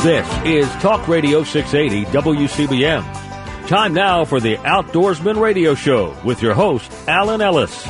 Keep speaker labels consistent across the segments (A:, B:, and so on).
A: This is Talk Radio 680 WCBM. Time now for the Outdoorsman Radio Show with your host, Alan Ellis.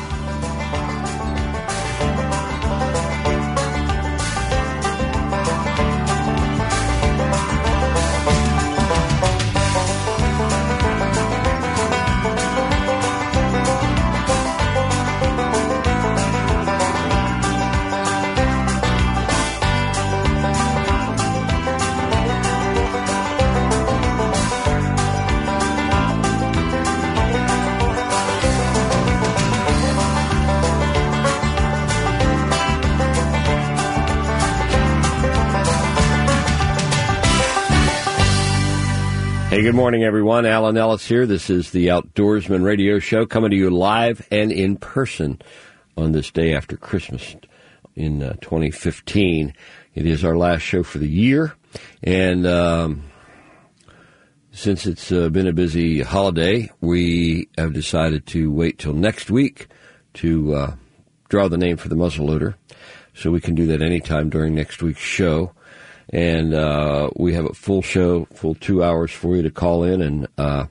A: Hey, good morning, everyone. Alan Ellis here. This is the Outdoorsman Radio Show coming to you live and in person on this day after Christmas in 2015. It is our last show for the year, and since it's been a busy holiday, we have decided to wait till next week to draw the name for the muzzleloader, so we can do that anytime during next week's show. And we have a full show, full 2 hours for you to call in and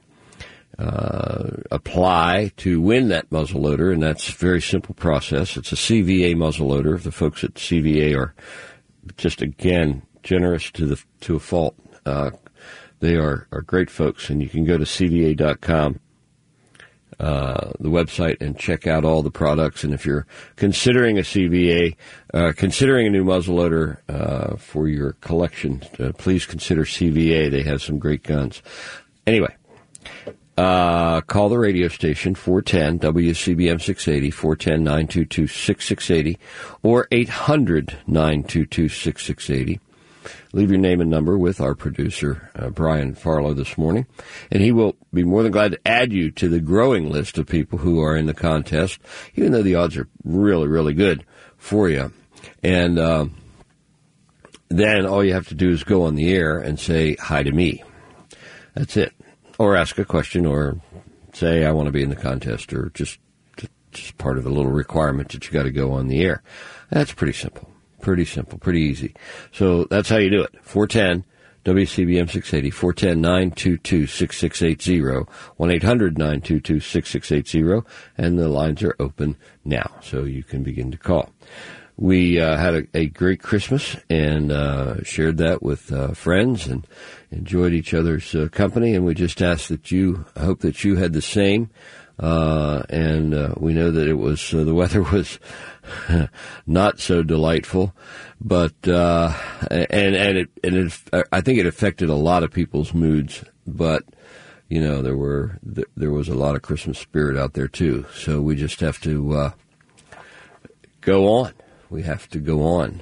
A: apply to win that muzzleloader, and that's a very simple process. It's a CVA muzzleloader. The folks at CVA are just, again, generous to a fault. They are great folks, and you can go to CVA.com. The website, and check out all the products. And if you're considering a CVA, considering a new muzzleloader for your collection, please consider CVA. They have some great guns. Anyway, call the radio station, 410 WCBM 680, 410-922-6680, or 800-922-6680. Leave your name and number with our producer, Brian Farlow, this morning, and he will be more than glad to add you to the growing list of people who are in the contest, even though the odds are really, really good for you. And then all you have to do is go on the air and say hi to me. That's it. Or ask a question, or say, I want to be in the contest, or just part of the little requirement that you got to go on the air. That's pretty simple. Pretty simple, pretty easy. So that's how you do it. 410 WCBM 680, 410-922-6680, 1-800-922-6680, and the lines are open now, so you can begin to call. We had a great Christmas and shared that with friends and enjoyed each other's company, and we just ask that I hope that you had the same. And we know that it was the weather was not so delightful, but I think it affected a lot of people's moods. But you know, there was a lot of Christmas spirit out there too. So we just have to go on. We have to go on.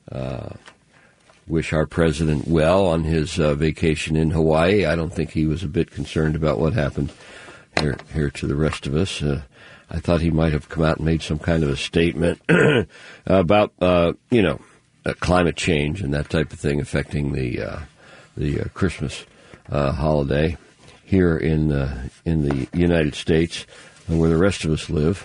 A: Wish our president well on his vacation in Hawaii. I don't think he was a bit concerned about what happened here to the rest of us. I thought he might have come out and made some kind of a statement about, climate change and that type of thing affecting the Christmas holiday here in the United States, where the rest of us live.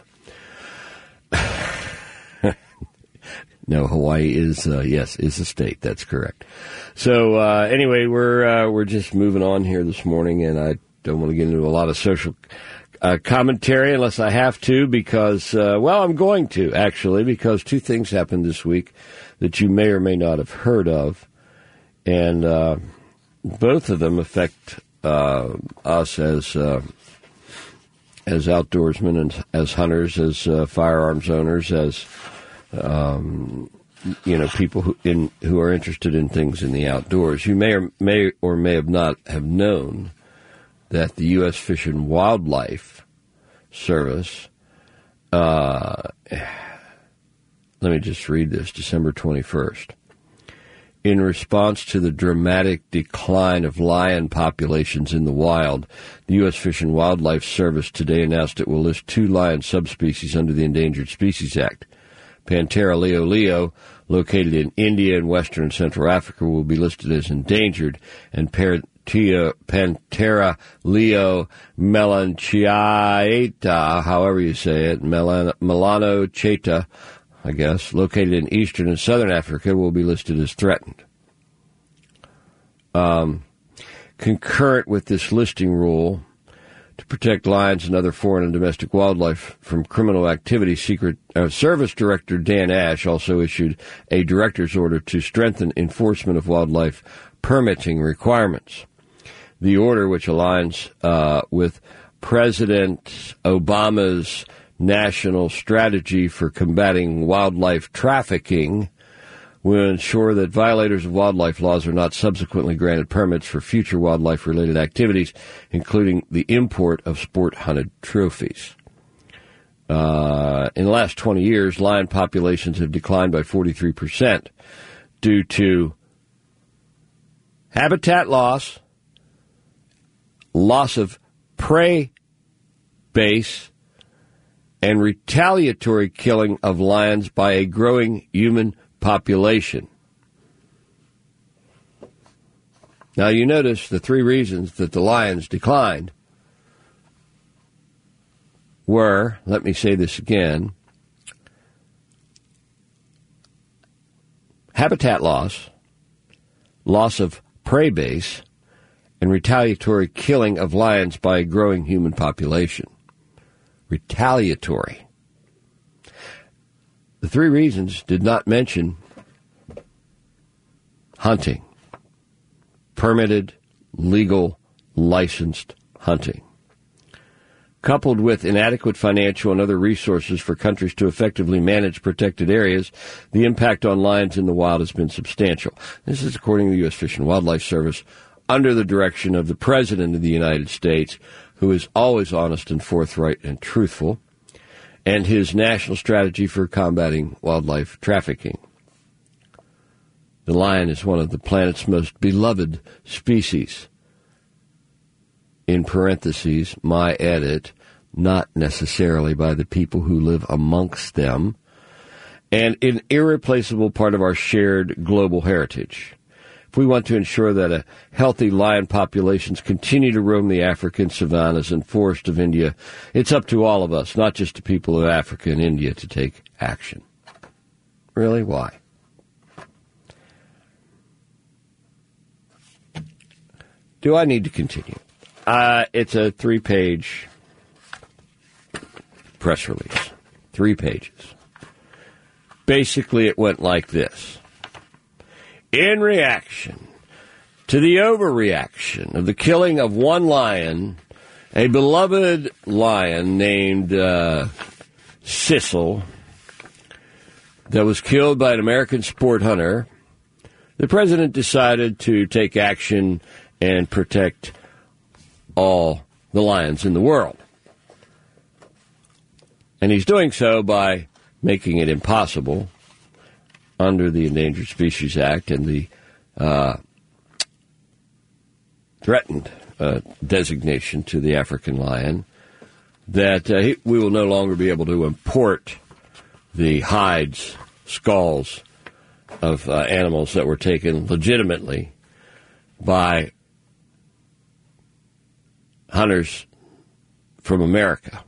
A: No, Hawaii is is a state. That's correct. So anyway, we're just moving on here this morning, and I don't want to get into a lot of social commentary unless I have to, because, I'm going to, actually, because two things happened this week that you may or may not have heard of, and both of them affect us as outdoorsmen and as hunters, as firearms owners, as people who are interested in things in the outdoors. You may have not have known that the U.S. Fish and Wildlife Service, let me just read this, December 21st. In response to the dramatic decline of lion populations in the wild, the U.S. Fish and Wildlife Service today announced it will list 2 lion subspecies under the Endangered Species Act. Panthera leo leo, located in India and Western and Central Africa, will be listed as endangered, and Panthera leo melanchaeta, however you say it, melanochaeta, I guess, located in Eastern and Southern Africa, will be listed as threatened. concurrent with this listing rule, to protect lions and other foreign and domestic wildlife from criminal activity, Service Director Dan Ash also issued a director's order to strengthen enforcement of wildlife permitting requirements. The order, which aligns with President Obama's national strategy for combating wildlife trafficking, will ensure that violators of wildlife laws are not subsequently granted permits for future wildlife-related activities, including the import of sport-hunted trophies. In the last 20 years, lion populations have declined by 43% due to habitat loss, loss of prey base, and retaliatory killing of lions by a growing human population. Now, you notice the three reasons that the lions declined were, let me say this again, habitat loss, loss of prey base, and retaliatory killing of lions by a growing human population. Retaliatory. The three reasons did not mention hunting, permitted, legal, licensed hunting. Coupled with inadequate financial and other resources for countries to effectively manage protected areas, the impact on lions in the wild has been substantial. This is according to the U.S. Fish and Wildlife Service, under the direction of the President of the United States, who is always honest and forthright and truthful, and his national strategy for combating wildlife trafficking. The lion is one of the planet's most beloved species. In parentheses, my edit, not necessarily by the people who live amongst them, and an irreplaceable part of our shared global heritage. If we want to ensure that a healthy lion populations continue to roam the African savannas and forests of India, it's up to all of us, not just the people of Africa and India, to take action. Really? Why? Do I need to continue? It's a 3-page press release. 3 pages. Basically, it went like this. In reaction to the overreaction of the killing of one lion, a beloved lion named Sissel, that was killed by an American sport hunter, the president decided to take action and protect all the lions in the world. And he's doing so by making it impossible under the Endangered Species Act and the threatened designation to the African lion that we will no longer be able to import the hides, skulls of animals that were taken legitimately by hunters from America.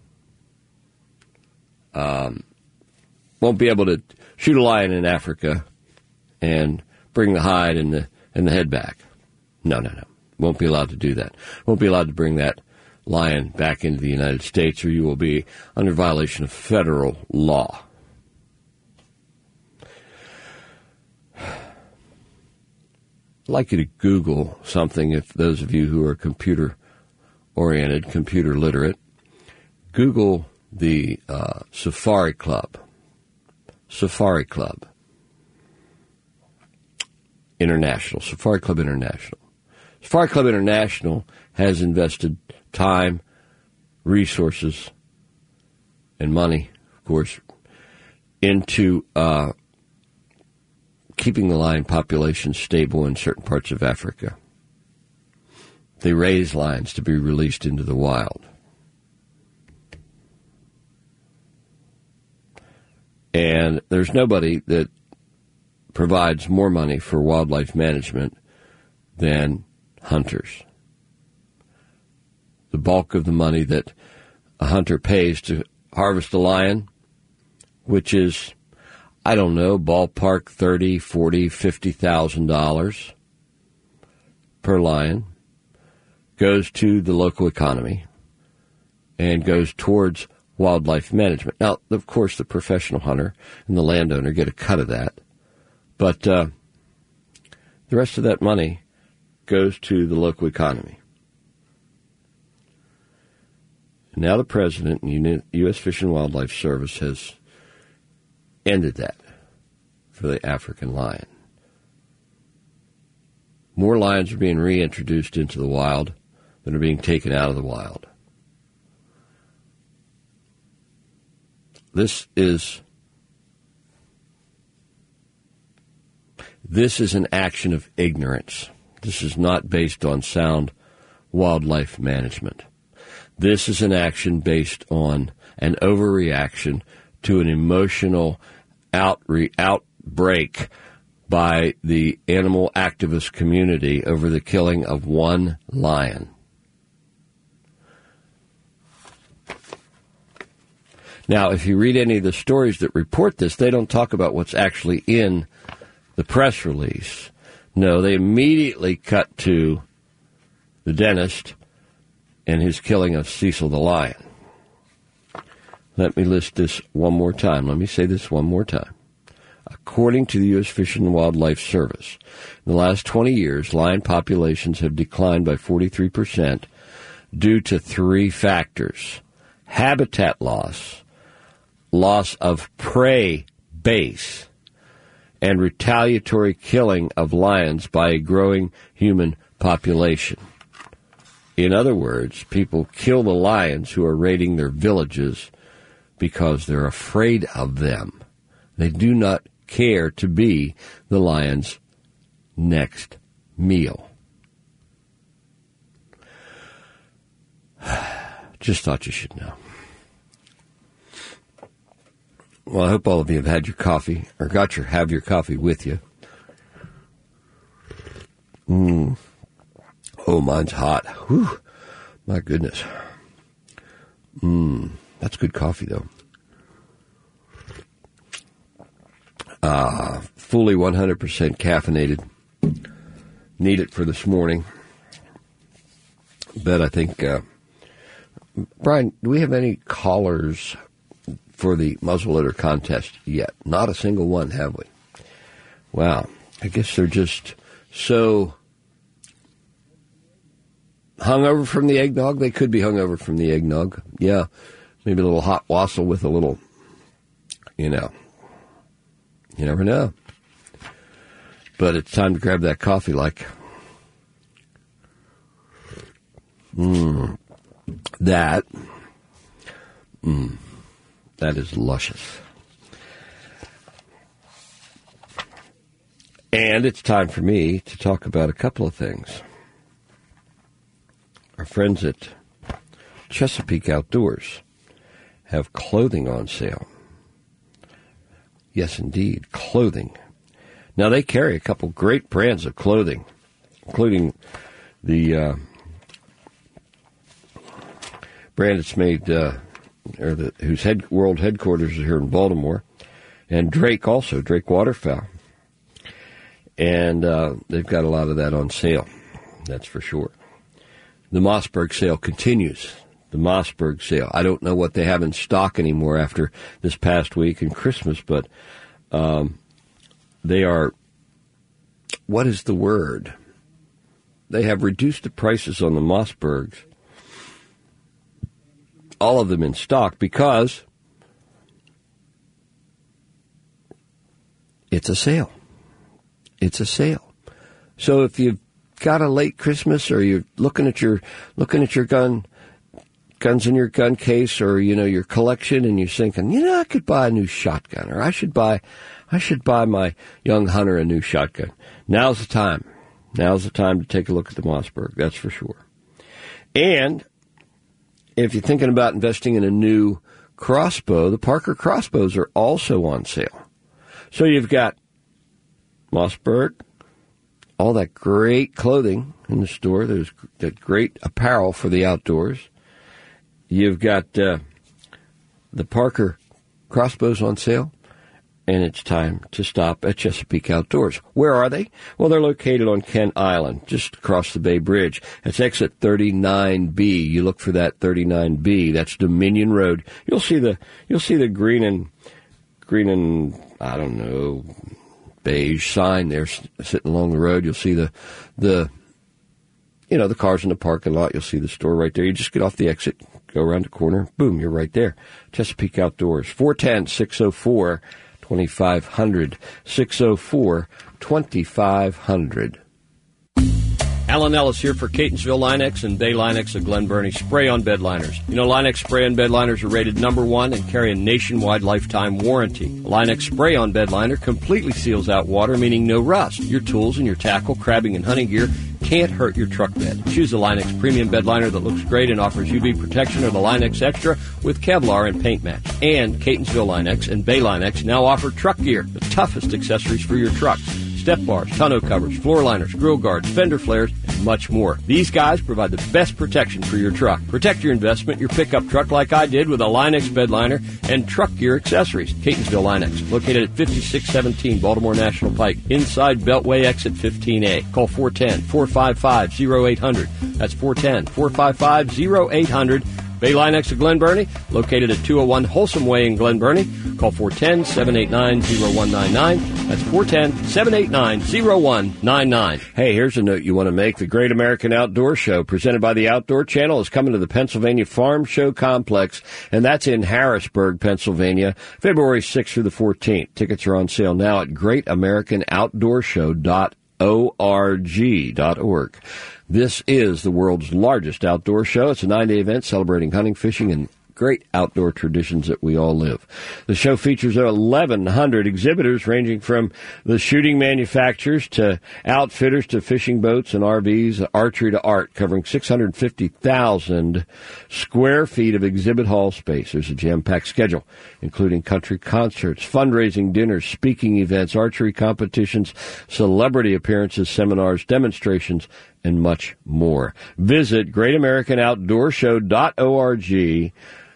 A: Won't be able to shoot a lion in Africa and bring the hide and the head back. No. Won't be allowed to do that. Won't be allowed to bring that lion back into the United States, or you will be under violation of federal law. I'd like you to Google something, if those of you who are computer-oriented, computer-literate. Google the Safari Club. Safari Club International. Safari Club International. Safari Club International has invested time, resources, and money, of course, into keeping the lion population stable in certain parts of Africa. They raise lions to be released into the wild. And there's nobody that provides more money for wildlife management than hunters. The bulk of the money that a hunter pays to harvest a lion, which is, I don't know, ballpark $30,000, $40,000, $50,000, per lion goes to the local economy and goes towards wildlife management. Now, of course, the professional hunter and the landowner get a cut of that, but the rest of that money goes to the local economy. And now the president and U.S. Fish and Wildlife Service has ended that for the African lion. More lions are being reintroduced into the wild than are being taken out of the wild. This is an action of ignorance. This is not based on sound wildlife management. This is an action based on an overreaction to an emotional outbreak by the animal activist community over the killing of one lion. Now, if you read any of the stories that report this, they don't talk about what's actually in the press release. No, they immediately cut to the dentist and his killing of Cecil the lion. Let me list this one more time. Let me say this one more time. According to the U.S. Fish and Wildlife Service, in the last 20 years, lion populations have declined by 43% due to three factors: habitat loss, loss of prey base, and retaliatory killing of lions by a growing human population. In other words, people kill the lions who are raiding their villages because they're afraid of them. They do not care to be the lion's next meal. Just thought you should know. Well, I hope all of you have had your coffee, or have your coffee with you. Oh, mine's hot. Whew. My goodness. That's good coffee, though. Fully 100% caffeinated. Need it for this morning. But I think, Brian, do we have any callers for the muzzleloader contest yet? Not a single one, have we? Wow. I guess they're just so hungover from the eggnog. They could be hungover from the eggnog. Yeah. Maybe a little hot wassail with a little, you never know. But it's time to grab that coffee like, that is luscious. And it's time for me to talk about a couple of things. Our friends at Chesapeake Outdoors have clothing on sale. Yes, indeed, clothing. Now, they carry a couple great brands of clothing, including the brand that's made, whose world headquarters is here in Baltimore, and Drake also, Drake Waterfowl. And they've got a lot of that on sale, that's for sure. The Mossberg sale continues. The Mossberg sale. I don't know what they have in stock anymore after this past week and Christmas, but they are, what is the word? They have reduced the prices on the Mossbergs, all of them in stock, because it's a sale. It's a sale. So if you've got a late Christmas, or you're looking at your guns in your gun case, or your collection, and you're thinking, I could buy a new shotgun, or I should buy my young hunter a new shotgun. Now's the time. Now's the time to take a look at the Mossberg. That's for sure. And if you're thinking about investing in a new crossbow, the Parker crossbows are also on sale. So you've got Mossberg, all that great clothing in the store. There's that great apparel for the outdoors. You've got the Parker crossbows on sale, and it's time to stop at Chesapeake Outdoors. Where are they? Well, they're located on Kent Island, just across the Bay Bridge. It's exit 39B. You look for that 39B. That's Dominion Road. You'll see the green and I don't know, beige sign there sitting along the road. You'll see the cars in the parking lot. You'll see the store right there. You just get off the exit, go around the corner, boom, you're right there. Chesapeake Outdoors, 410-604-2500, 604-2500.
B: Alan Ellis here for Catonsville Linex and Bay Linex of Glen Burnie spray-on bed liners. You know, Linex spray-on bed liners are rated #1 and carry a nationwide lifetime warranty. A Linex spray-on bed liner completely seals out water, meaning no rust. Your tools and your tackle, crabbing, and hunting gear can't hurt your truck bed. Choose the Linex premium bed liner that looks great and offers UV protection, or the Linex Extra with Kevlar and paint match. And Catonsville Linex and Bay Linex now offer truck gear, the toughest accessories for your truck. Step bars, tonneau covers, floor liners, grill guards, fender flares, and much more. These guys provide the best protection for your truck. Protect your investment, your pickup truck, like I did with a Linex bed liner and truck gear accessories. Catonsville Linex, located at 5617 Baltimore National Pike, inside Beltway exit 15A. Call 410-455-0800. That's 410-455-0800. Bay Linex of Glen Burnie, located at 201 Wholesome Way in Glen Burnie. Call 410-789-0199. That's 410-789-0199.
A: Hey, here's a note you want to make. The Great American Outdoor Show, presented by the Outdoor Channel, is coming to the Pennsylvania Farm Show Complex, and that's in Harrisburg, Pennsylvania, February 6th through the 14th. Tickets are on sale now at greatamericanoutdoorshow.org. This is the world's largest outdoor show. It's a 9-day event celebrating hunting, fishing, and great outdoor traditions that we all live. The show features 1,100 exhibitors ranging from the shooting manufacturers to outfitters to fishing boats and RVs, archery to art, covering 650,000 square feet of exhibit hall space. There's a jam-packed schedule, including country concerts, fundraising dinners, speaking events, archery competitions, celebrity appearances, seminars, demonstrations, and much more. Visit greatamericanoutdoorshow.org,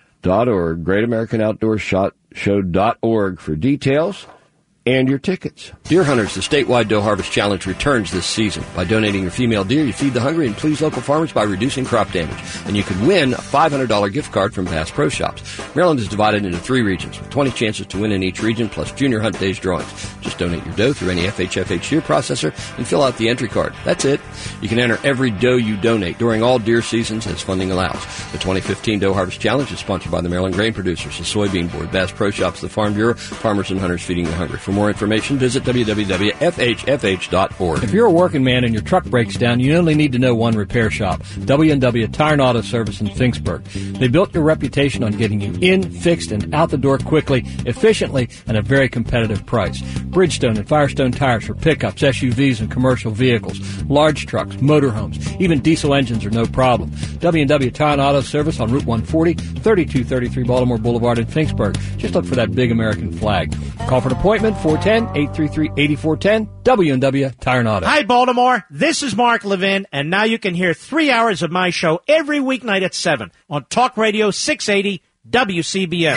A: greatamericanoutdoorshow.org for details and your tickets.
B: Deer Hunters, the statewide doe harvest challenge returns this season. By donating your female deer, you feed the hungry and please local farmers by reducing crop damage. And you could win a $500 gift card from Bass Pro Shops. Maryland is divided into 3 regions with 20 chances to win in each region, plus Junior Hunt Days drawings. Just donate your doe through any FHFH deer processor and fill out the entry card. That's it. You can enter every doe you donate during all deer seasons as funding allows. The 2015 Doe Harvest Challenge is sponsored by the Maryland Grain Producers, the Soybean Board, Bass Pro Shops, the Farm Bureau, Farmers and Hunters Feeding the Hungry. For more information, visit www.fhfh.org.
C: If you're a working man and your truck breaks down, you only need to know one repair shop, W&W Tire and Auto Service in Finksburg. They built your reputation on getting you in, fixed, and out the door quickly, efficiently, and at a very competitive price. Bridgestone and Firestone tires for pickups, SUVs, and commercial vehicles, large trucks, motorhomes, even diesel engines are no problem. W&W Tire and Auto Service on Route 140, 3233 Baltimore Boulevard in Finksburg. Just look for that big American flag. Call for an appointment, 410-833-8410, W&W Tire and Auto.
D: Hi, Baltimore. This is Mark Levin, and now you can hear 3 hours of my show every weeknight at 7 on Talk Radio 680 WCBM.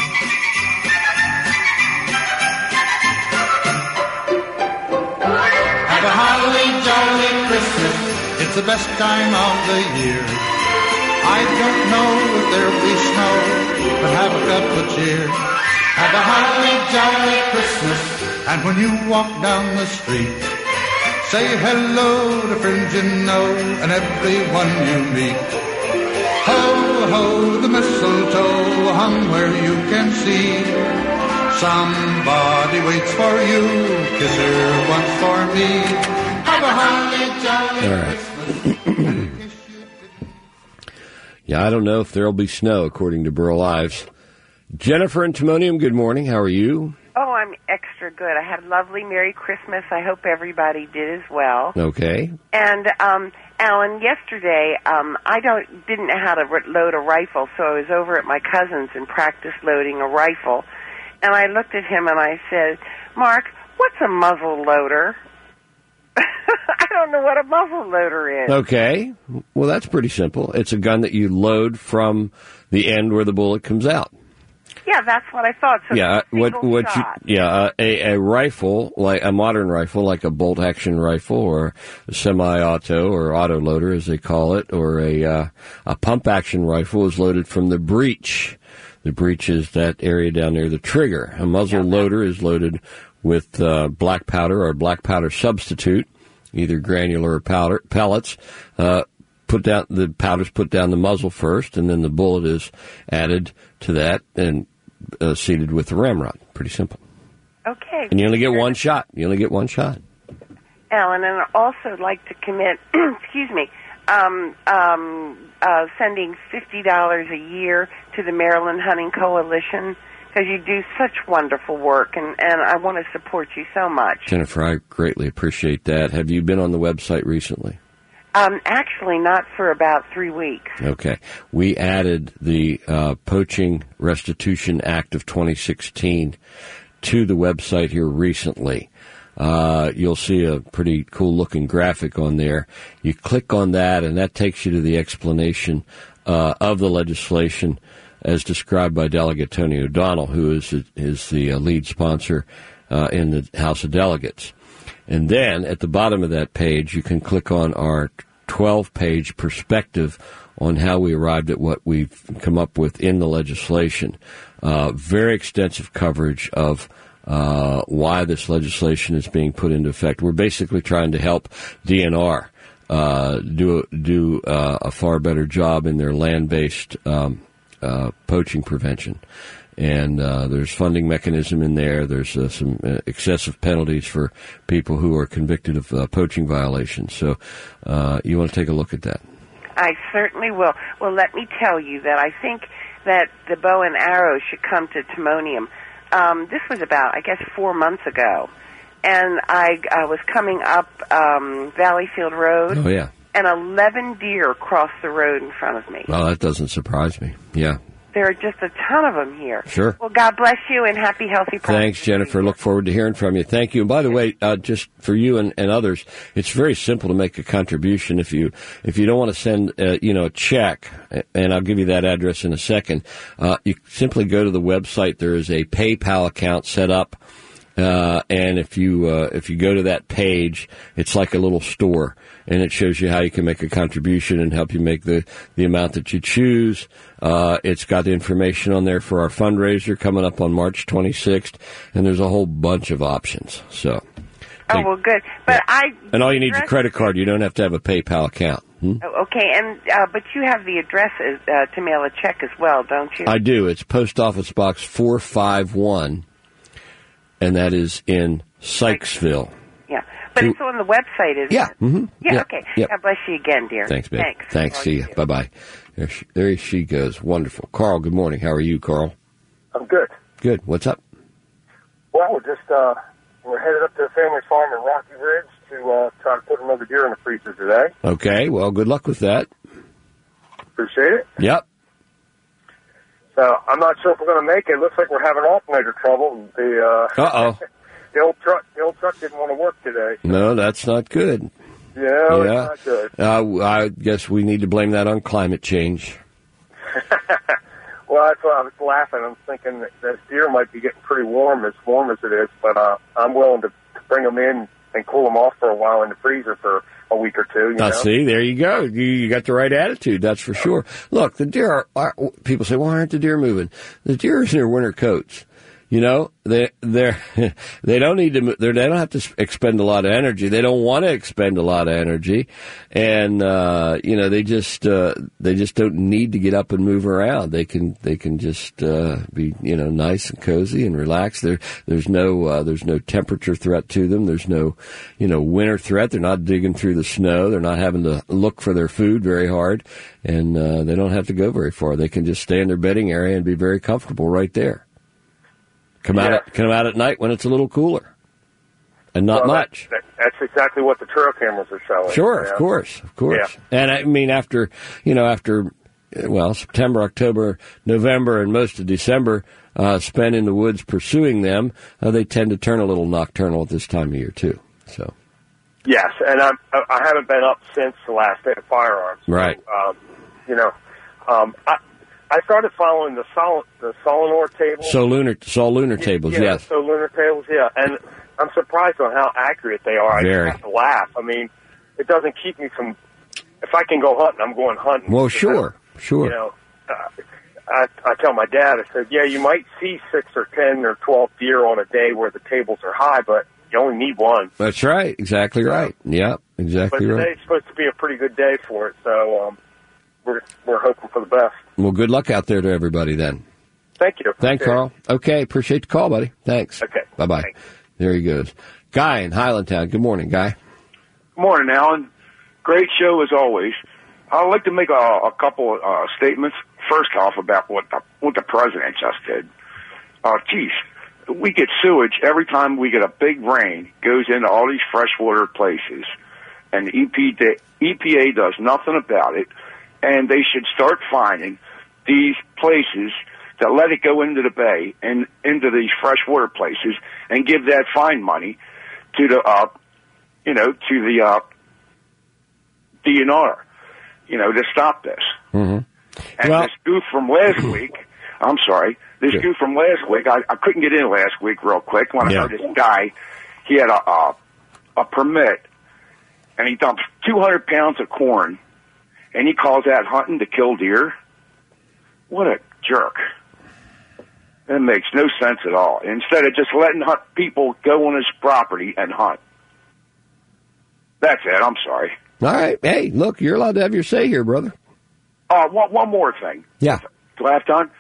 E: Have a holly jolly Christmas. It's the best time of the year. I don't know if there'll be snow, but have a cup of cheer. Have a holly jolly Christmas, and when you walk down the street, say hello to friends you know and everyone you meet. Ho, ho, the mistletoe hung where you can see. Somebody waits for you, kiss her once for me. Have a holly jolly Christmas.
A: Yeah, I don't know if there'll be snow, according to Burl Ives. Jennifer in Timonium, good morning. How are you?
F: Oh, I'm extra good. I had a lovely Merry Christmas. I hope everybody did as well.
A: Okay.
F: And, Alan, yesterday, I didn't know how to load a rifle, so I was over at my cousin's and practiced loading a rifle. And I looked at him and I said, Mark, what's a muzzle loader? I don't know what a muzzle loader is.
A: Okay. Well, that's pretty simple. It's a gun that you load from the end where the bullet comes out.
F: Yeah, that's what I thought. So
A: Yeah, what
F: shot.
A: a rifle, like a modern rifle, like a bolt-action rifle or a semi-auto or auto-loader, as they call it, or a pump-action rifle is loaded from the breech. The breech is that area down near the trigger. A muzzle loader is loaded with black powder or black powder substitute, either granular or powder pellets. The powder's put down the muzzle first, and then the bullet is added to that and seated with the ramrod. Pretty simple.
F: Okay.
A: And you only get one shot. Alan,
F: and I'd also like to commit, sending $50 a year to the Maryland Hunting Coalition, because you do such wonderful work, and I want to support you so much.
A: Jennifer, I greatly appreciate that. Have you been on the website recently?
F: Actually, not for about 3 weeks.
A: Okay. We added the Poaching Restitution Act of 2016 to the website here recently. You'll see a pretty cool-looking graphic on there. You click on that, and that takes you to the explanation of the legislation as described by Delegate Tony O'Donnell, who is the lead sponsor in the House of Delegates. And then at the bottom of that page, you can click on our 12-page perspective on how we arrived at what we've come up with in the legislation. Very extensive coverage of why this legislation is being put into effect. We're basically trying to help DNR do a far better job in their land-based poaching prevention. And there's funding mechanism in there. There's some excessive penalties for people who are convicted of poaching violations. So you want to take a look at that.
F: I certainly will. Well, let me tell you that I think that the bow and arrow should come to Timonium. This was about, 4 months ago. And I was coming up Valleyfield Road.
A: Oh, yeah.
F: And 11 deer crossed the road in front of me.
A: Well, that doesn't surprise me. Yeah.
F: There are just a ton of them here.
A: Sure.
F: Well, God bless you and happy, healthy practice.
A: Thanks, Jennifer. Look forward to hearing from you. Thank you. And by the way, just for you and others, it's very simple to make a contribution. If you don't want to send a check, and I'll give you that address in a second, you simply go to the website. There is a PayPal account set up, and if you go to that page, it's like a little store. And it shows you how you can make a contribution and help you make the amount that you choose. It's got the information on there for our fundraiser coming up on March 26th, and there's a whole bunch of options. So,
F: oh, well, good. But
A: and all you need is a credit card. You don't have to have a PayPal account.
F: Oh, okay, and but you have the address to mail a check as well, don't you?
A: I do. It's Post Office Box 451, and that is in Sykesville.
F: Yeah. But it's on the website, isn't it?
A: Mm-hmm.
F: Yeah,
A: yeah,
F: okay.
A: Yep.
F: God bless you again, dear.
A: Thanks, babe. Thanks. See you. Bye-bye. There she goes. Wonderful. Carl, good morning. How are you, Carl?
G: I'm good.
A: Good. What's up?
G: Well, we're headed up to the family farm in Rocky Ridge to try to put another deer in the freezer today.
A: Okay. Well, good luck with that.
G: Appreciate it.
A: Yep.
G: So I'm not sure if we're going to make it. Looks like we're having alternator trouble.
A: Uh-oh.
G: The old truck didn't want to work today.
A: No, that's not good.
G: Yeah, it's not good.
A: I guess we need to blame that on climate change.
G: Well, that's why I was laughing. I'm thinking that deer might be getting pretty warm as it is, but I'm willing to bring them in and cool them off for a while in the freezer for a week or two. You know?
A: See, there you go. You got the right attitude, that's for sure. Look, the deer are people say, why aren't the deer moving? The deer are in their winter coats. You know, they don't need to. They don't have to expend a lot of energy. They don't want to expend a lot of energy, and they just don't need to get up and move around. They can just be nice and cozy and relaxed. There's no temperature threat to them. There's no winter threat. They're not digging through the snow. They're not having to look for their food very hard, and they don't have to go very far. They can just stay in their bedding area and be very comfortable right there. Come out at night when it's a little cooler, and not much.
G: That's exactly what the trail cameras are showing.
A: Sure, of course. Yeah. And I mean, after September, October, November, and most of December spent in the woods pursuing them, they tend to turn a little nocturnal at this time of year too. So.
G: Yes, and I haven't been up since the last day of firearms.
A: Right.
G: So, I started following the Solanor tables.
A: Sol Lunar tables, yes.
G: Sol Lunar tables, yeah. And I'm surprised on how accurate they are.
A: Very.
G: I just have to laugh. I mean, it doesn't keep me from. If I can go hunting, I'm going hunting.
A: Well, sure.
G: You know, I tell my dad, I said, yeah, you might see 6 or 10 or 12 deer on a day where the tables are high, but you only need one.
A: That's right. Exactly right. Yeah, exactly right.
G: But today's supposed to be a pretty good day for it, so we're hoping for the best.
A: Well, good luck out there to everybody then.
G: Thank you.
A: Thanks, Carl. Okay, appreciate the call, buddy. Thanks.
G: Okay.
A: Bye-bye.
G: Thanks.
A: There he goes. Guy in Highlandtown. Good morning, Guy.
H: Good morning, Alan. Great show as always. I'd like to make a couple statements. First off, about what the president just did. Geez, we get sewage every time we get a big rain. Goes into all these freshwater places, and the EPA does nothing about it. And they should start finding these places that let it go into the bay and into these freshwater places, and give that fine money to the DNR, to stop this.
A: Mm-hmm.
H: And this goof from last week, I couldn't get in last week real quick when I heard this guy, he had a permit, and he dumped 200 pounds of corn, and he calls that hunting to kill deer. What a jerk. That makes no sense at all. Instead of just letting people go on his property and hunt. That's it. I'm sorry.
A: All right. Hey, look, you're allowed to have your say here, brother.
H: One more thing.
A: Yeah.
H: Do I have time?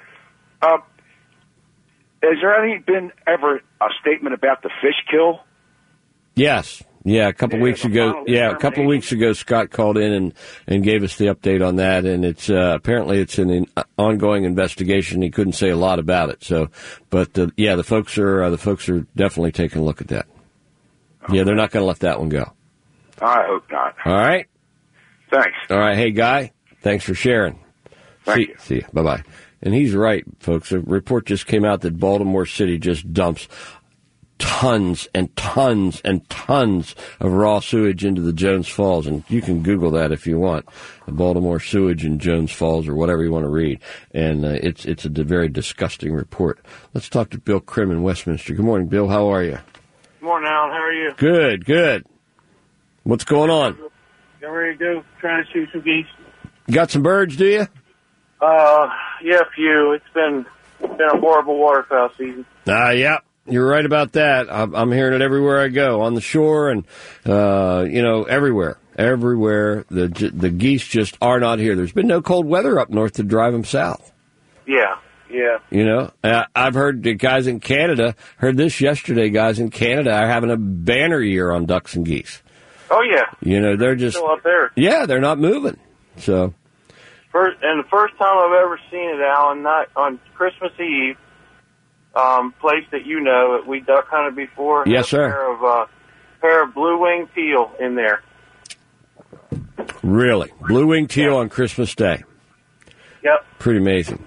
H: Has there been ever a statement about the fish kill?
A: Yes. Yeah, a couple weeks ago. Yeah, a couple weeks ago, Scott called in and gave us the update on that, and it's apparently it's an ongoing investigation. He couldn't say a lot about it. So, but the folks are definitely taking a look at that. Okay. Yeah, they're not going to let that one go.
H: I hope not.
A: All right.
H: Thanks.
A: All right. Hey, Guy, thanks for sharing.
H: Thank you.
A: See you. Bye-bye. And he's right, folks. A report just came out that Baltimore City just dumps tons and tons and tons of raw sewage into the Jones Falls. And you can Google that if you want. The Baltimore sewage in Jones Falls or whatever you want to read. And it's a very disgusting report. Let's talk to Bill Krim in Westminster. Good morning, Bill. How are you?
I: Good morning, Alan. How are you?
A: Good, good. What's going on?
I: Get ready to go trying to shoot some geese.
A: You got some birds, do you?
I: Yeah, a few. It's been a horrible waterfowl season.
A: Yeah, you're right about that. I'm hearing it everywhere I go, on the shore and, everywhere. Everywhere. The geese just are not here. There's been no cold weather up north to drive them south.
I: Yeah.
A: I've heard the guys in Canada, heard this yesterday, guys in Canada are having a banner year on ducks and geese.
I: Oh, yeah.
A: They're just
I: still up there.
A: Yeah, they're not moving. So.
I: The first time I've ever seen it, Alan, not on Christmas Eve, place that we duck hunted before.
A: Yes, sir.
I: A pair of blue-winged teal in there.
A: Really? Blue-winged teal on Christmas Day?
I: Yep.
A: Pretty amazing.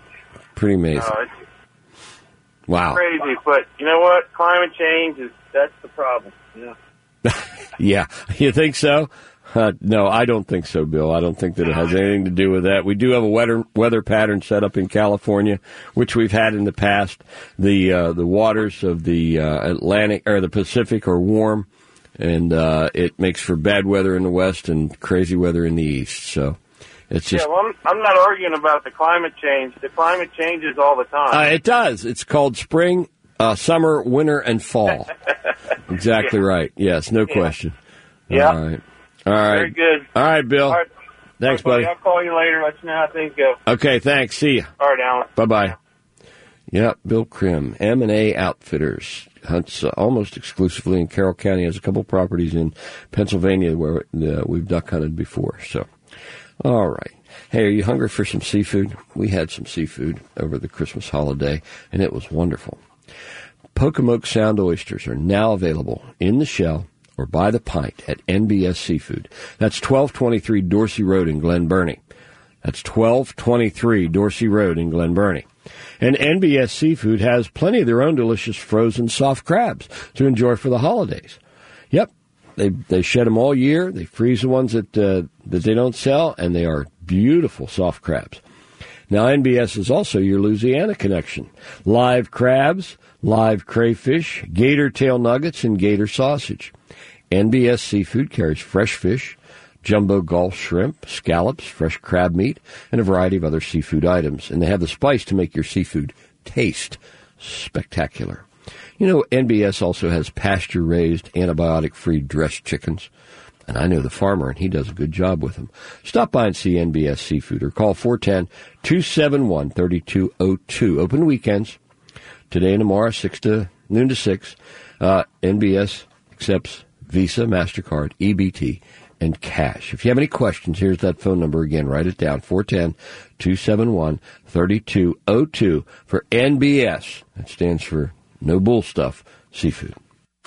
A: Wow.
I: Crazy, but you know what? Climate change that's the problem. Yeah.
A: Yeah. You think so? No, I don't think so, Bill. I don't think that it has anything to do with that. We do have a weather pattern set up in California, which we've had in the past. The waters of the Atlantic or the Pacific are warm, and it makes for bad weather in the west and crazy weather in the east. So it's just.
I: Yeah, well, I'm not arguing about the climate change. The climate changes all the time.
A: It does. It's called spring, summer, winter, and fall. Exactly right. Yes, no question.
I: Yeah.
A: All right.
I: Very good.
A: All right, Bill. All right. Thanks, buddy.
I: I'll call you later. Let you know how things go.
A: Okay, thanks. See you.
I: All right, Alan.
A: Bye-bye. Yeah, Bill Krim, M&A Outfitters, hunts almost exclusively in Carroll County. Has a couple properties in Pennsylvania where we've duck hunted before. So, all right. Hey, are you hungry for some seafood? We had some seafood over the Christmas holiday, and it was wonderful. Pocomoke Sound oysters are now available in the shell or by the pint at NBS Seafood. That's 1223 Dorsey Road in Glen Burnie. That's 1223 Dorsey Road in Glen Burnie. And NBS Seafood has plenty of their own delicious frozen soft crabs to enjoy for the holidays. Yep, they shed them all year. They freeze the ones that they don't sell, and they are beautiful soft crabs. Now, NBS is also your Louisiana connection. Live crabs, live crayfish, gator tail nuggets, and gator sausage. NBS Seafood carries fresh fish, jumbo Gulf shrimp, scallops, fresh crab meat, and a variety of other seafood items. And they have the spice to make your seafood taste spectacular. You know, NBS also has pasture-raised, antibiotic-free dressed chickens. And I know the farmer, and he does a good job with them. Stop by and see NBS Seafood or call 410-271-3202. Open weekends, today and tomorrow, noon to 6. NBS accepts Visa, MasterCard, EBT, and cash. If you have any questions, here's that phone number again. Write it down, 410-271-3202 for NBS. That stands for No Bull Stuff Seafood.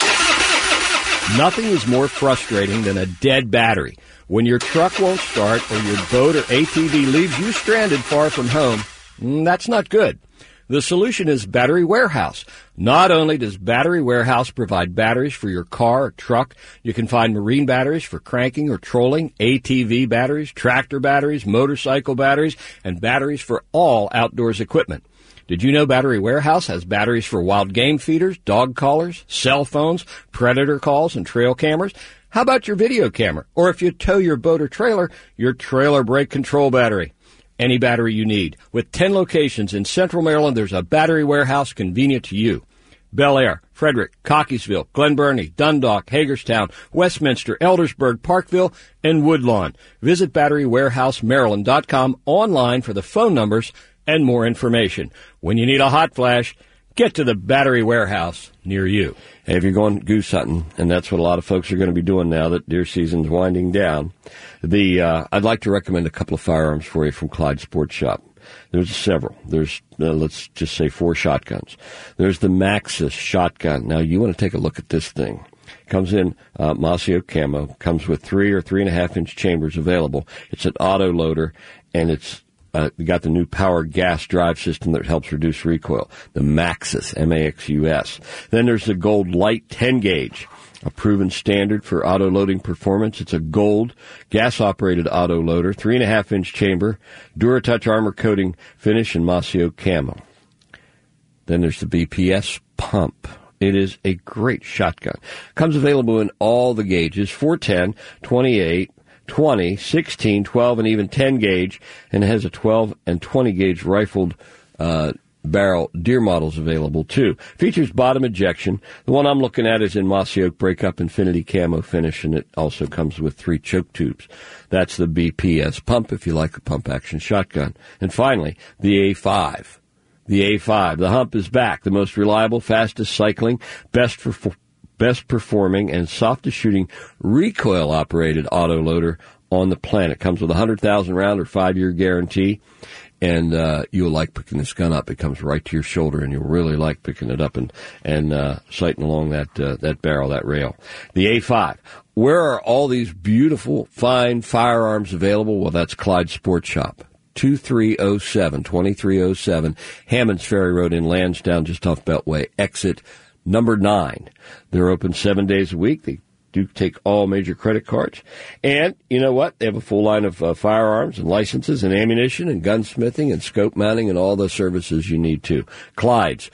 B: Nothing is more frustrating than a dead battery. When your truck won't start or your boat or ATV leaves you stranded far from home, that's not good. The solution is Battery Warehouse. Not only does Battery Warehouse provide batteries for your car or truck, you can find marine batteries for cranking or trolling, ATV batteries, tractor batteries, motorcycle batteries, and batteries for all outdoors equipment. Did you know Battery Warehouse has batteries for wild game feeders, dog collars, cell phones, predator calls, and trail cameras? How about your video camera? Or if you tow your boat or trailer, your trailer brake control battery. Any battery you need. With 10 locations in Central Maryland, there's a Battery Warehouse convenient to you. Bel Air, Frederick, Cockeysville, Glen Burnie, Dundalk, Hagerstown, Westminster, Eldersburg, Parkville, and Woodlawn. Visit BatteryWarehouseMaryland.com online for the phone numbers and more information. When you need a hot flash, get to the Battery Warehouse near you.
A: Hey, if you're going goose hunting, and that's what a lot of folks are going to be doing now that deer season's winding down, I'd like to recommend a couple of firearms for you from Clyde Sports Shop. There's several. There's, let's just say 4 shotguns. There's the Maxis shotgun. Now, you want to take a look at this thing. Comes in mossy oak camo. Comes with 3 or 3.5-inch chambers available. It's an auto loader, and it's got the new power gas drive system that helps reduce recoil. The Maxus, M-A-X-U-S. Then there's the Gold Light 10-gauge, a proven standard for auto-loading performance. It's a gold, gas-operated auto-loader, 3.5-inch chamber, DuraTouch armor coating finish, and mossy oak camo. Then there's the BPS pump. It is a great shotgun. Comes available in all the gauges, 410, 28, 20, 16, 12, and even 10 gauge, and it has a 12 and 20 gauge rifled barrel deer models available too. Features bottom ejection. The one I'm looking at is in mossy oak breakup infinity camo finish, and it also comes with 3 choke tubes. That's the BPS pump if you like the pump action shotgun. And finally, the A5. The A5. The hump is back. The most reliable, fastest cycling, best performing, and softest shooting recoil-operated autoloader on the planet. Comes with a 100,000-round or 5-year guarantee, and you'll like picking this gun up. It comes right to your shoulder, and you'll really like picking it up and sighting along that barrel, that rail. The A5. Where are all these beautiful, fine firearms available? Well, that's Clyde Sports Shop. 2307 Hammonds Ferry Road in Lansdowne, just off Beltway, exit number 9. They're open 7 days a week. They do take all major credit cards. And you know what? They have a full line of firearms and licenses and ammunition and gunsmithing and scope mounting and all the services you need to. Clyde's,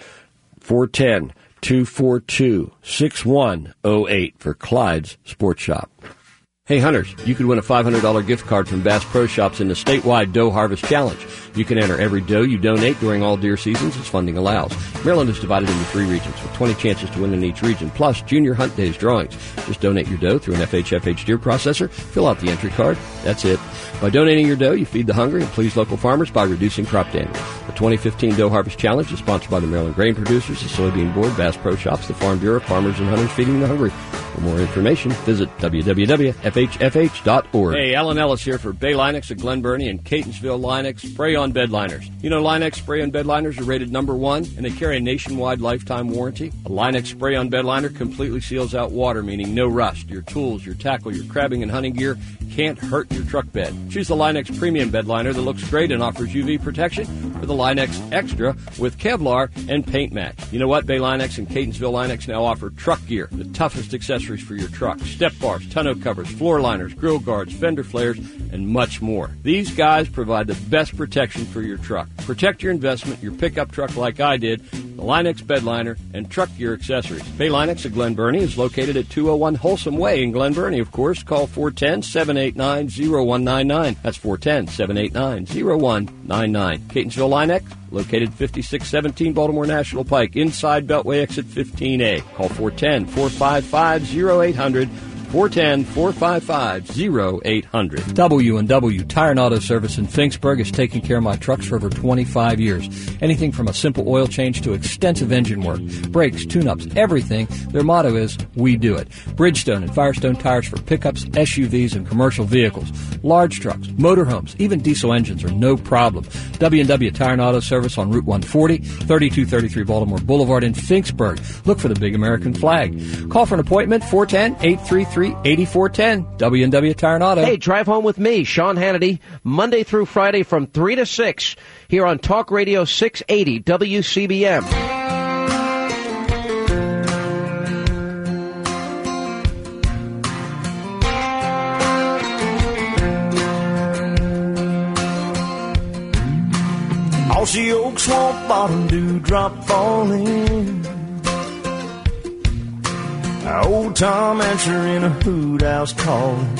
A: 410-242-6108 for Clyde's Sports Shop.
B: Hey hunters, you could win a $500 gift card from Bass Pro Shops in the statewide Doe Harvest Challenge. You can enter every doe you donate during all deer seasons as funding allows. Maryland is divided into 3 regions with 20 chances to win in each region, plus Junior Hunt Days drawings. Just donate your doe through an FHFH deer processor, fill out the entry card, that's it. By donating your doe, you feed the hungry and please local farmers by reducing crop damage. The 2015 Doe Harvest Challenge is sponsored by the Maryland Grain Producers, the Soybean Board, Bass Pro Shops, the Farm Bureau, Farmers and Hunters Feeding the Hungry. For more information, visit www.fhfh.org. Hey, Alan Ellis here for Bay Linux of Glen Burnie and Catonsville Linux Spray-On Bed Liners. You know Linux Spray-On Bed Liners are rated number 1, and they carry a nationwide lifetime warranty. A Linux Spray-On Bed Liner completely seals out water, meaning no rust. Your tools, your tackle, your crabbing and hunting gear can't hurt your truck bed. Choose the Line-X Premium Bed Liner that looks great and offers UV protection, or the Line-X Extra with Kevlar and paint match. You know what? Bay Line-X and Catonsville Line-X now offer truck gear, the toughest accessories for your truck. Step bars, tonneau covers, floor liners, grill guards, fender flares, and much more. These guys provide the best protection for your truck. Protect your investment, your pickup truck like I did, the Line-X Bed Liner, and truck gear accessories. Bay Line-X of Glen Burnie is located at 201 Wholesome Way in Glen Burnie. Of course, call 410-789-0199. That's 410-789-0199. Catonsville Line-X, located 5617 Baltimore National Pike, inside Beltway exit 15A. Call 410-455-0800. 410-455-0800.
C: W&W Tire and Auto Service in Finksburg has taken care of my trucks for over 25 years. Anything from a simple oil change to extensive engine work, brakes, tune-ups, everything. Their motto is, we do it. Bridgestone and Firestone tires for pickups, SUVs, and commercial vehicles. Large trucks, motorhomes, even diesel engines are no problem. W&W Tire and Auto Service on Route 140, 3233 Baltimore Boulevard in Finksburg. Look for the big American flag. Call for an appointment, 410-833-8410. W&W Tire and Auto.
J: Hey, drive home with me, Sean Hannity, Monday through Friday from 3 to 6 here on Talk Radio 680 WCBM.
K: Mossy Oak, Swamp Bottom, dewdrop falling. Old Tom answering a hoot house calling.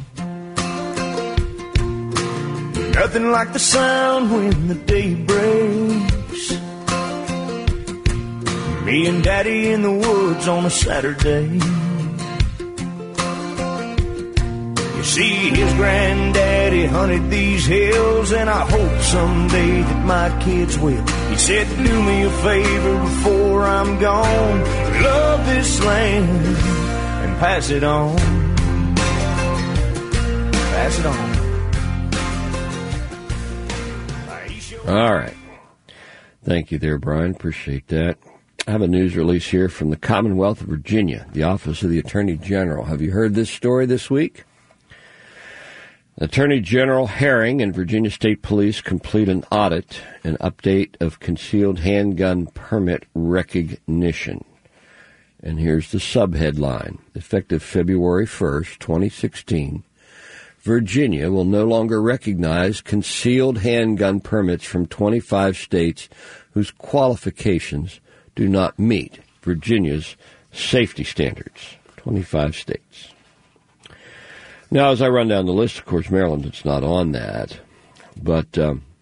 K: Nothing like the sound when the day breaks. Me and Daddy in the woods on a Saturday. You see, his granddaddy hunted these hills, and I hope someday that my kids will. He said, do me a favor before I'm gone. Love this land and pass it on. Pass it on.
A: All right. Thank you there, Brian. Appreciate that. I have a news release here from the Commonwealth of Virginia, the Office of the Attorney General. Have you heard this story this week? Attorney General Herring and Virginia State Police complete an audit and update of concealed handgun permit recognition. And here's the subheadline. Effective February 1st, 2016, Virginia will no longer recognize concealed handgun permits from 25 states whose qualifications do not meet Virginia's safety standards. 25 states. Now, as I run down the list, of course, Maryland is not on that. But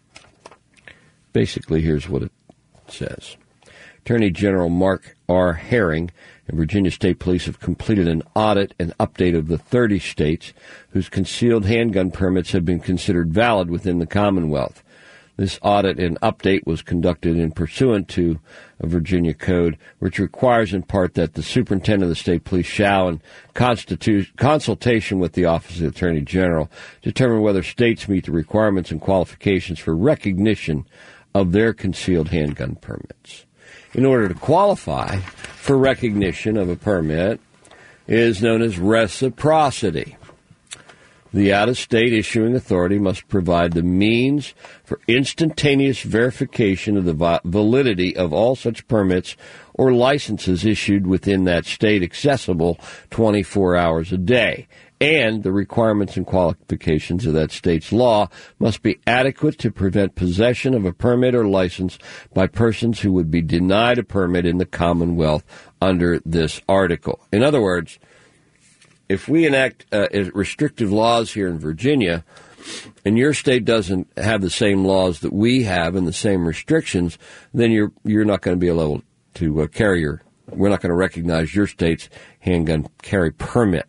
A: basically, here's what it says. Attorney General Mark R. Herring and Virginia State Police have completed an audit and update of the 30 states whose concealed handgun permits have been considered valid within the Commonwealth. This audit and update was conducted in pursuant to a Virginia code, which requires in part that the superintendent of the state police shall, in consultation with the Office of the Attorney General, determine whether states meet the requirements and qualifications for recognition of their concealed handgun permits. In order to qualify for recognition of a permit is known as reciprocity. The out-of-state issuing authority must provide the means for instantaneous verification of the validity of all such permits or licenses issued within that state, accessible 24 hours a day. And the requirements and qualifications of that state's law must be adequate to prevent possession of a permit or license by persons who would be denied a permit in the Commonwealth under this article. In other words, if we enact restrictive laws here in Virginia, and your state doesn't have the same laws that we have and the same restrictions, then you're not going to be able to carry we're not going to recognize your state's handgun carry permit.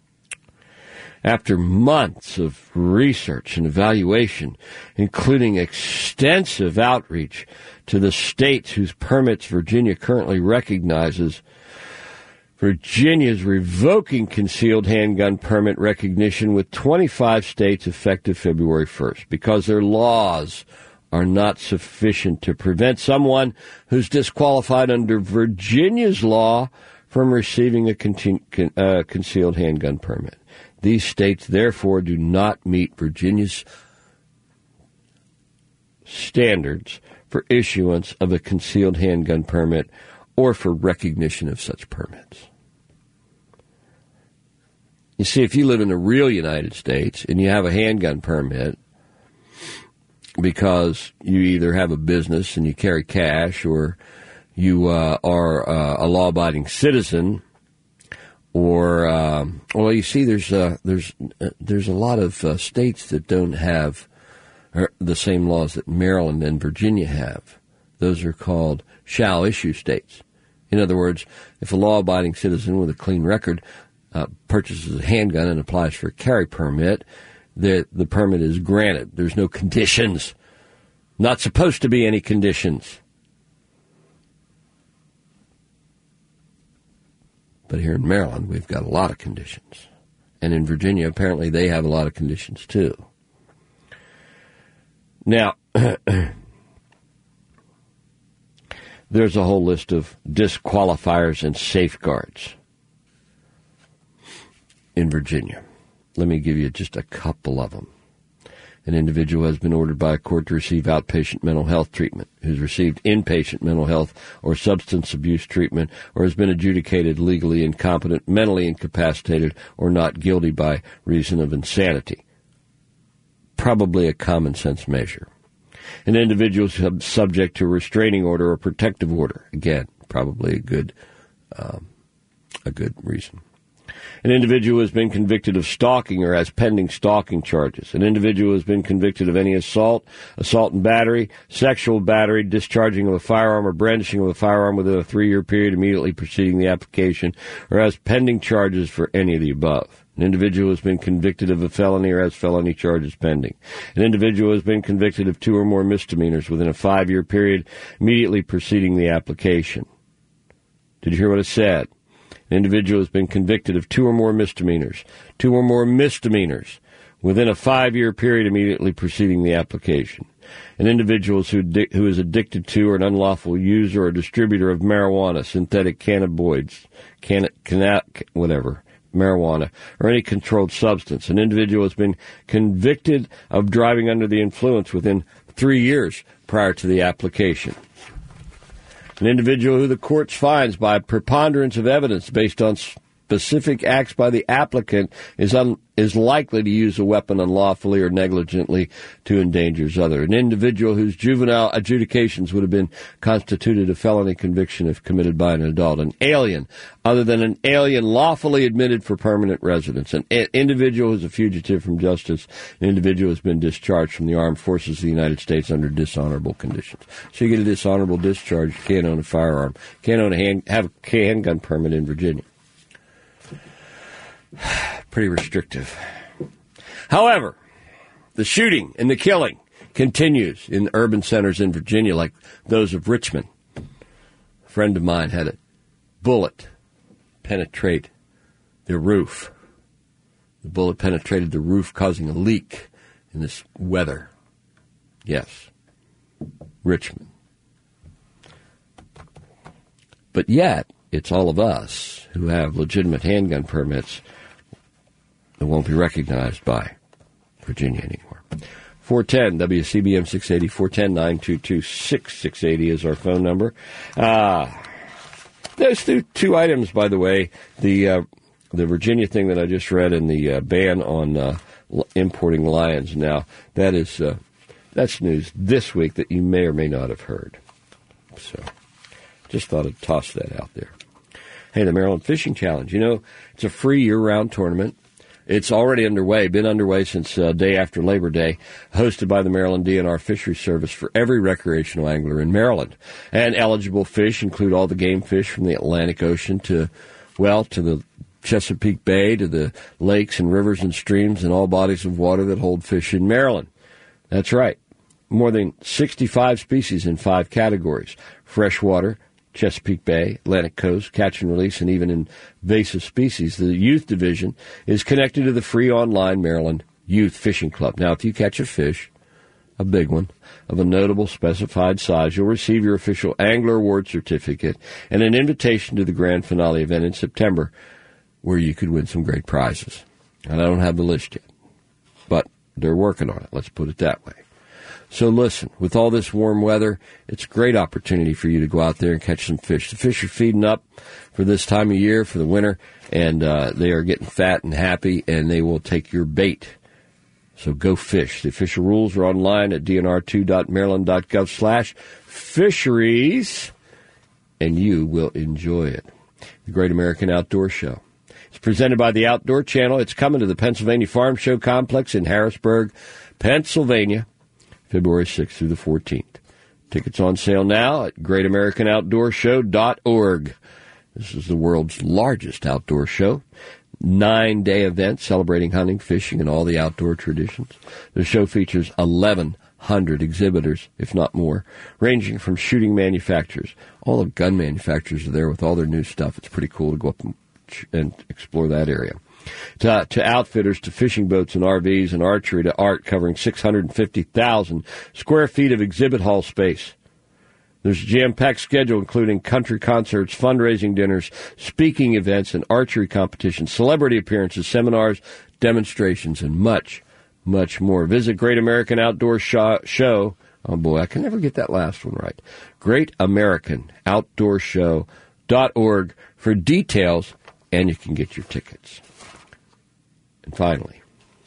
A: After months of research and evaluation, including extensive outreach to the states whose permits Virginia currently recognizes, Virginia's revoking concealed handgun permit recognition with 25 states effective February 1st because their laws are not sufficient to prevent someone who's disqualified under Virginia's law from receiving a concealed handgun permit. These states, therefore, do not meet Virginia's standards for issuance of a concealed handgun permit or for recognition of such permits. You see, if you live in the real United States and you have a handgun permit because you either have a business and you carry cash, or you are a law-abiding citizen, or well, you see, there's a lot of states that don't have the same laws that Maryland and Virginia have. Those are called shall-issue states. In other words, if a law-abiding citizen with a clean record purchases a handgun and applies for a carry permit, the permit is granted. There's no conditions. Not supposed to be any conditions. But here in Maryland, we've got a lot of conditions. And in Virginia, apparently, they have a lot of conditions, too. Now, there's a whole list of disqualifiers and safeguards in Virginia. Let me give you just a couple of them. An individual has been ordered by a court to receive outpatient mental health treatment, who's received inpatient mental health or substance abuse treatment, or has been adjudicated legally incompetent, mentally incapacitated, or not guilty by reason of insanity. Probably a common sense measure. An individual is subject to a restraining order or protective order. Again, probably a good reason. An individual has been convicted of stalking or has pending stalking charges. An individual has been convicted of any assault and battery, sexual battery, discharging of a firearm or brandishing of a firearm within a 3-year period immediately preceding the application, or has pending charges for any of the above. An individual has been convicted of a felony or has felony charges pending. An individual has been convicted of 2 or more misdemeanors within a 5-year period immediately preceding the application. Did you hear what I said? An individual has been convicted of 2 or more misdemeanors within a 5-year period immediately preceding the application. An individual who is addicted to or an unlawful user or distributor of marijuana, synthetic cannabinoids, marijuana, or any controlled substance. An individual has been convicted of driving under the influence within 3 years prior to the application. An individual who the courts finds by preponderance of evidence based on specific acts by the applicant is likely to use a weapon unlawfully or negligently to endanger others. An individual whose juvenile adjudications would have been constituted a felony conviction if committed by an adult. An alien, other than an alien lawfully admitted for permanent residence. An individual who is a fugitive from justice. An individual who has been discharged from the armed forces of the United States under dishonorable conditions. So you get a dishonorable discharge, you can't own a firearm, can't have a handgun permit in Virginia. Pretty restrictive. However, the shooting and the killing continues in urban centers in Virginia, like those of Richmond. A friend of mine had a bullet penetrate their roof. The bullet penetrated the roof, causing a leak in this weather. Yes, Richmond. But yet, it's all of us who have legitimate handgun permits that won't be recognized by Virginia anymore. 410 WCBM 680, 410-922-6680 is our phone number. Those two items, by the way, the Virginia thing that I just read and the ban on importing lions. Now, that's news this week that you may or may not have heard. So, just thought I'd toss that out there. Hey, the Maryland Fishing Challenge. You know, it's a free year-round tournament. It's already underway, been underway since day after Labor Day, hosted by the Maryland DNR Fisheries Service for every recreational angler in Maryland. And eligible fish include all the game fish from the Atlantic Ocean to the Chesapeake Bay, to the lakes and rivers and streams and all bodies of water that hold fish in Maryland. That's right. More than 65 species in 5 categories: freshwater, Chesapeake Bay, Atlantic Coast, catch and release, and even invasive species. The youth division is connected to the free online Maryland Youth Fishing Club. Now, if you catch a fish a big one, of a notable specified size, you'll receive your official Angler Award certificate and an invitation to the grand finale event in September, where you could win some great prizes. And I don't have the list yet, but they're working on it. Let's put it that way. So listen, with all this warm weather, it's a great opportunity for you to go out there and catch some fish. The fish are feeding up for this time of year, for the winter, and they are getting fat and happy, and they will take your bait. So go fish. The official rules are online at dnr2.maryland.gov/fisheries, and you will enjoy it. The Great American Outdoor Show. It's presented by the Outdoor Channel. It's coming to the Pennsylvania Farm Show Complex in Harrisburg, Pennsylvania, February 6th through the 14th. Tickets on sale now at greatamericanoutdoorshow.org. This is the world's largest outdoor show. 9-day event celebrating hunting, fishing, and all the outdoor traditions. The show features 1,100 exhibitors, if not more, ranging from shooting manufacturers. All the gun manufacturers are there with all their new stuff. It's pretty cool to go up and explore that area. To outfitters, to fishing boats and RVs, and archery, to art, covering 650,000 square feet of exhibit hall space. There's a jam-packed schedule including country concerts, fundraising dinners, speaking events, and archery competitions, celebrity appearances, seminars, demonstrations, and much, much more. Visit Great American Outdoor Show. Oh, boy, I can never get that last one right. GreatAmericanOutdoorShow.org for details, and you can get your tickets. And finally,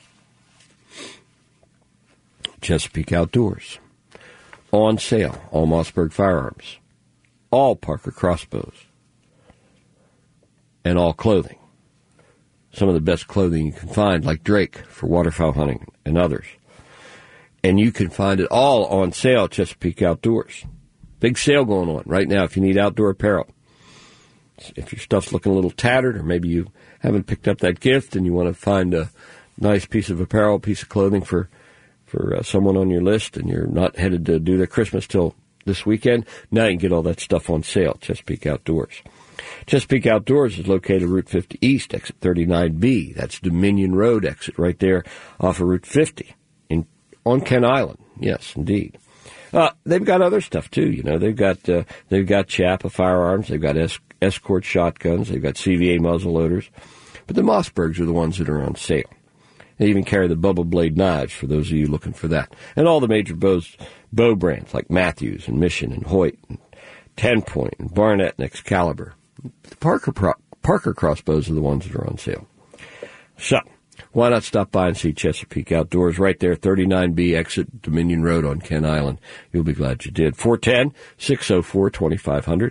A: Chesapeake Outdoors. On sale, all Mossberg firearms, all Parker crossbows, and all clothing. Some of the best clothing you can find, like Drake for waterfowl hunting and others. And you can find it all on sale at Chesapeake Outdoors. Big sale going on right now if you need outdoor apparel. If your stuff's looking a little tattered, or maybe you haven't picked up that gift and you want to find a nice piece of apparel, piece of clothing for someone on your list, and you're not headed to do their Christmas till this weekend, now you can get all that stuff on sale at Chesapeake Outdoors. Chesapeake Outdoors is located Route 50 East, exit 39B. That's Dominion Road exit right there off of Route 50 on Kent Island. Yes, indeed. They've got other stuff too. You know, they've got Chapa firearms. They've got Escort shotguns. They've got CVA muzzle loaders. But the Mossbergs are the ones that are on sale. They even carry the Bubba Blade knives for those of you looking for that. And all the major bow brands like Matthews and Mission and Hoyt and 10-Point and Barnett and Excalibur. The Parker crossbows are the ones that are on sale. So, why not stop by and see Chesapeake Outdoors right there, 39B exit Dominion Road on Kent Island. You'll be glad you did. 410-604-2500.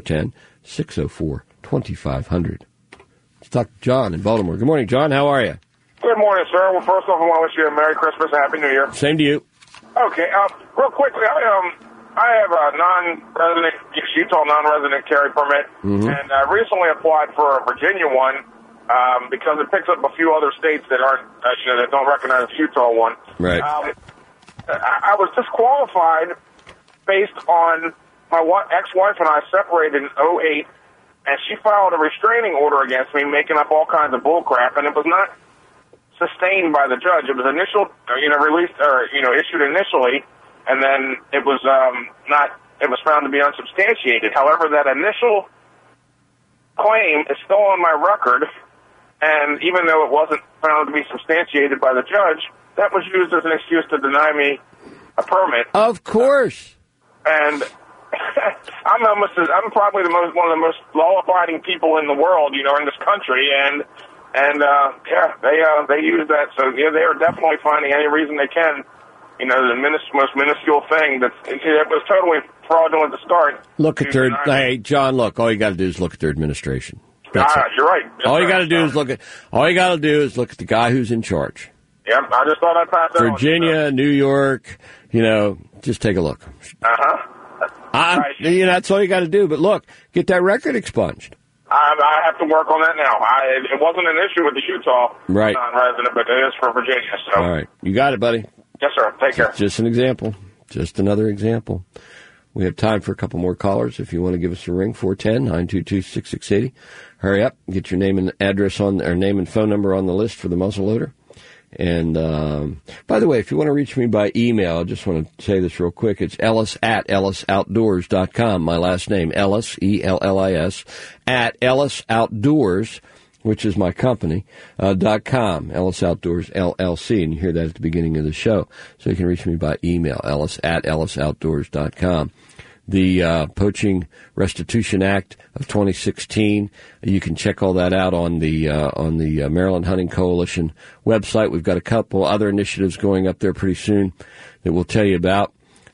A: 410-604-2500. Let's talk to John in Baltimore. Good morning, John. How are you?
G: Good morning, sir. Well, first off, I want to wish you a Merry Christmas and Happy New Year.
A: Same to you.
G: Okay, real quickly, I have a Utah non-resident carry permit, and I recently applied for a Virginia one because it picks up a few other states that aren't, that don't recognize the Utah one.
A: Right.
G: I was disqualified based on my ex-wife and I separated in 2008, and she filed a restraining order against me, making up all kinds of bullcrap, and it was not sustained by the judge. It was issued initially, and then it was found to be unsubstantiated. However, that initial claim is still on my record, and even though it wasn't found to be substantiated by the judge, that was used as an excuse to deny me a permit.
A: Of course.
G: And I'm probably one of the most law-abiding people in the world, in this country, and they use that. So they are definitely finding any reason they can. The most minuscule thing it was totally fraudulent to start.
A: Hey, John, look, all you got to do is look at their administration.
G: You're right.
A: All you got to do is look at the guy who's in charge.
G: Yep, I just thought I'd pass that
A: Virginia,
G: on.
A: New York, just take a look. That's all you got to do. But look, get that record expunged.
G: I have to work on that now. It wasn't an issue with the Utah non-resident, but it is for Virginia. So.
A: All right. You got it, buddy.
G: Yes, sir. Take care.
A: Just an example. Just another example. We have time for a couple more callers. If you want to give us a ring, 410-922-6680. Hurry up. Get your name and address name and phone number on the list for the muzzleloader. And by the way, if you want to reach me by email, I just want to say this real quick. It's ellis@ellisoutdoors.com. My last name, Ellis, E-L-L-I-S, at Ellis Outdoors, which is my company, .com, Ellis Outdoors, LLC. And you hear that at the beginning of the show. So you can reach me by email, ellis@ellisoutdoors.com. The Poaching Restitution Act of 2016. You can check all that out on the Maryland Hunting Coalition website. We've got a couple other initiatives going up there pretty soon that we'll tell you about.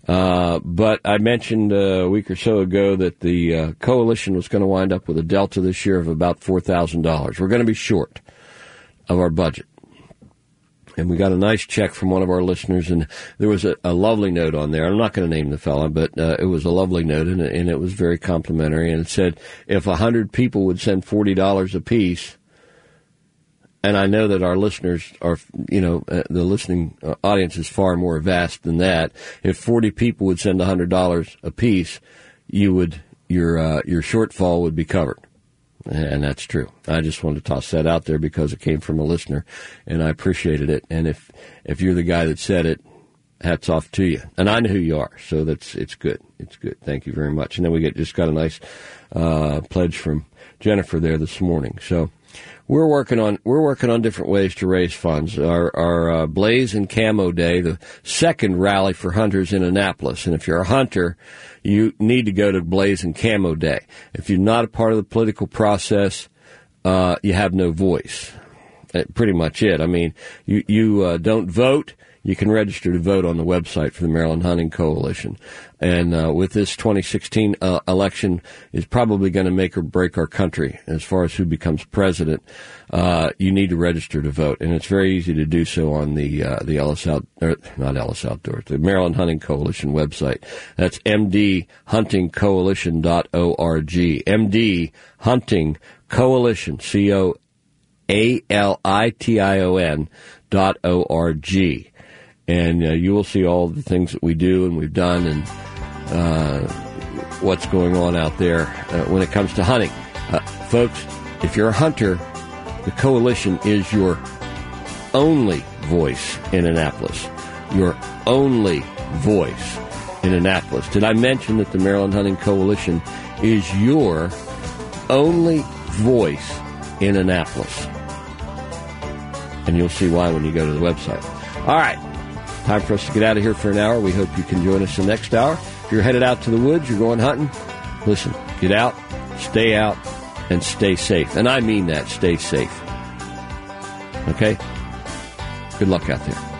A: But I mentioned a week or so ago that the coalition was going to wind up with a delta this year of about $4,000. We're going to be short of our budget. And we got a nice check from one of our listeners, and there was a lovely note on there. I'm not going to name the fella, but it was a lovely note, and it was very complimentary. And it said, if 100 people would send $40 apiece, and I know that our listeners are, the listening audience is far more vast than that. If 40 people would send $100 apiece, your shortfall would be covered. And that's true. I just wanted to toss that out there because it came from a listener, and I appreciated it. And if you're the guy that said it, hats off to you. And I know who you are, so it's good. It's good. Thank you very much. And then we just got a nice pledge from Jennifer there this morning. So we're working on different ways to raise funds. Our Blaze and Camo Day, the second rally for hunters in Annapolis. And if you're a hunter, you need to go to Blaze and Camo Day. If you're not a part of the political process, you have no voice. Pretty much it. I mean, you don't vote. You can register to vote on the website for the Maryland Hunting Coalition. And with this 2016 election is probably going to make or break our country as far as who becomes president. You need to register to vote, and it's very easy to do so on the the Maryland Hunting Coalition website. That's mdhuntingcoalition.org. MD Hunting Coalition, COALITION.org. And you will see all the things that we do and we've done and what's going on out there when it comes to hunting. Folks, if you're a hunter, the coalition is your only voice in Annapolis. Your only voice in Annapolis. Did I mention that the Maryland Hunting Coalition is your only voice in Annapolis? And you'll see why when you go to the website. All right. Time for us to get out of here for an hour. We hope you can join us the next hour. If you're headed out to the woods, you're going hunting, listen, get out, and stay safe. And I mean that, stay safe. Okay? Good luck out there.